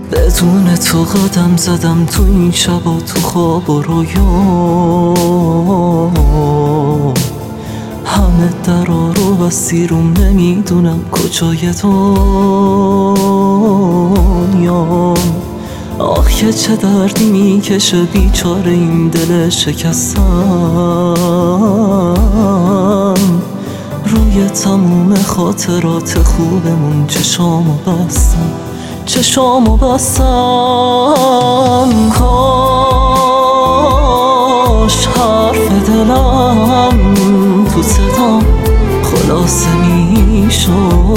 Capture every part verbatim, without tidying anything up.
بدون تو قدم زدم تو این شبا تو خواب و رویا، همه درا رو بستی روم، نمیدونم کجای دنیا. آخ که چه دردی میکشه بیچاره این دل شکستم، روی تموم خاطرات خوبمون چشامو بستم چشامو بستم. کاش حرف دلم تو صدام خلاصه میشد،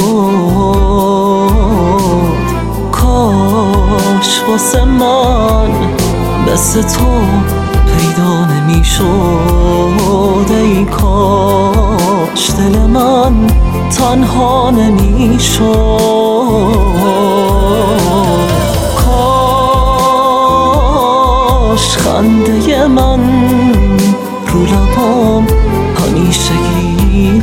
کاش واسه من مثل تو پیدا نمیشد. ای کاش دل من تنها نمیشد، کاش خنده من رو لبام همیشگی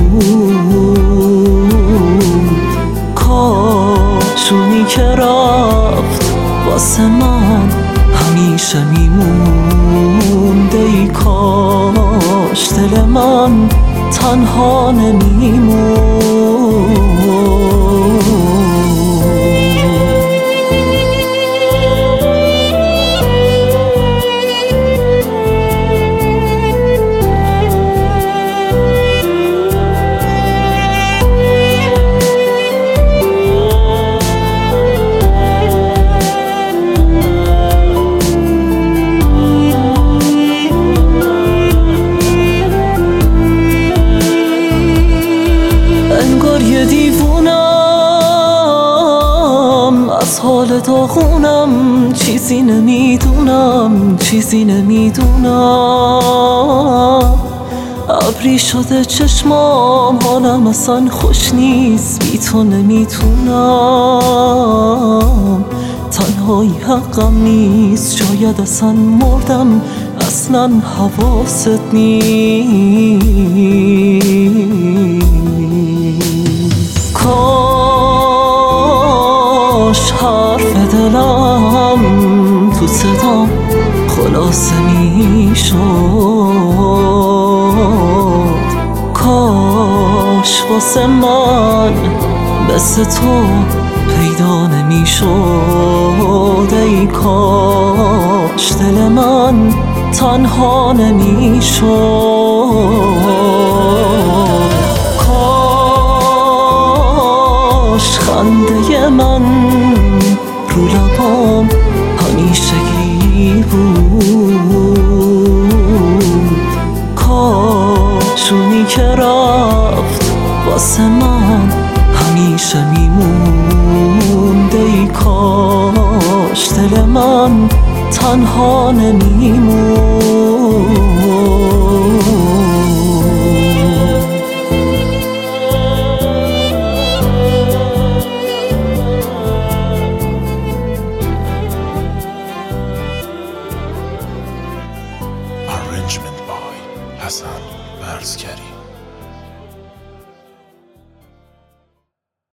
بود، کاش اونی که رفت واسه من همیشه میموند. ای کاش دل من تنها نمیموند. یه دیوونم از حال داغونم، چیزی نمیدونم چیزی نمیدونم. ابری شده چشمام، حالم اصلا خوش نیست، بی تو نمیتونم. تنهایی حقم نیست، شاید اصلا مردم، اصلا حواست نیست. کاش حرف دلم تو صدام خلاصه میشد، کاش واسه من مثل تو پیدا نمیشد. ای کاش دل من تنها نمیشد، کاش خنده من رو لبام همیشگی بود، کاش اونی که رفت واسه من همیشه میموند. ای کاش دل من تنها نمیموند.